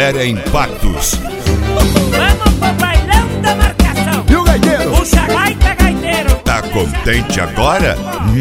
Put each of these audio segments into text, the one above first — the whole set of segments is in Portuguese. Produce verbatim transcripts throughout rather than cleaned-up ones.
Galera Impactos. Vamos pro bailão da marcação. E o gaiteiro? Puxa gaita, gaiteiro. Tá contente agora?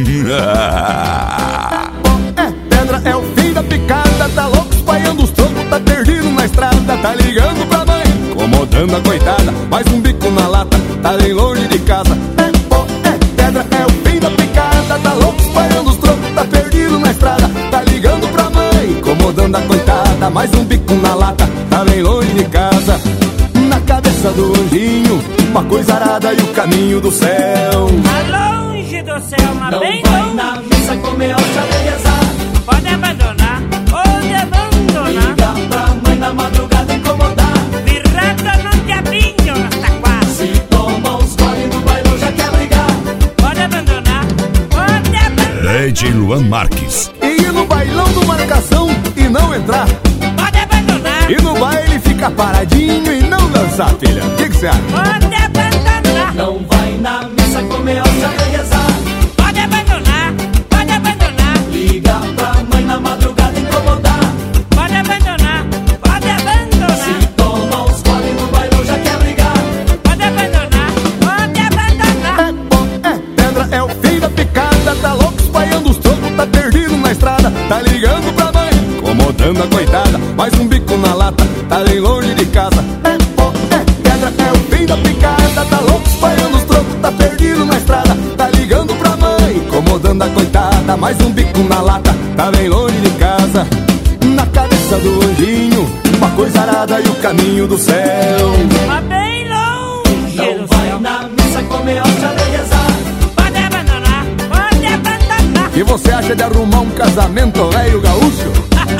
É pedra, é o fim da picada. Tá louco espalhando os trocos, tá perdido na estrada. Tá ligando pra mãe, incomodando a coitada. Mais um bico na lata, tá bem longe de casa. É pó, é pedra, é o fim da picada. Tá louco espalhando os trocos, tá perdido na estrada. Tá ligando pra mãe, incomodando a coitada. Mais um bico na lata, tá bem longe de casa. Na cabeça do anjinho, uma coisa arada e o caminho do céu. Tá longe do céu, mas Não bem vai longe. na missa comer hóstia de rezar. Pode abandonar, pode abandonar. Liga pra mãe na madrugada incomodar. Virada no diabinho nesta quadra. Se toma os gole no bailão já quer brigar. Pode abandonar, pode abandonar. Lady Luan Marques. E ir no bailão do marcação e não entrar. Pode abandonar, E no baile ficar paradinho e não dançar, filha. O que você acha? pode abandonar. Não vai na missa comer hóstia de rezar. Pode abandonar, pode abandonar. Liga pra mãe na madrugada incomodar. Pode abandonar, pode abandonar. Se toma os gole no bailão já quer brigar. Pode abandonar, pode abandonar. É pó, é pedra, é o fim da picada. Tá louco espalhando os trocos, tá perdido na estrada. Tá ligando pra mãe, incomodando a coitada. Mais um bico na lata, tá bem longe de casa. É pó, é pedra, é o fim da picada. Tá louco espalhando os trocos, tá perdido na estrada. Tá ligando pra mãe, incomodando a coitada. Mais um bico na lata, tá bem longe de casa. Na cabeça do anjinho, uma coisa arada e o caminho do céu. Mas bem longe Não do vai céu. na missa comer hóstia de rezar. Pode abandonar, pode abandonar. E você acha de arrumar um casamento velho gaúcho?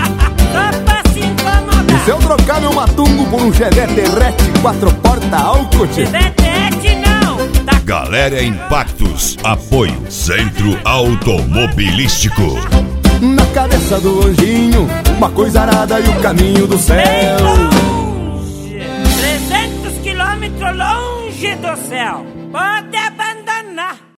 Só pra se incomodar. Se eu trocar meu matungo por um Chevette Rete quatro portas álcool, Chevette não, tá. Galera Impactos. Apoio Centro Automobilístico. na cabeça do anjinho, uma coisa arada e o caminho do Bem céu. longe, trezentos quilômetros longe do céu. Pode abandonar.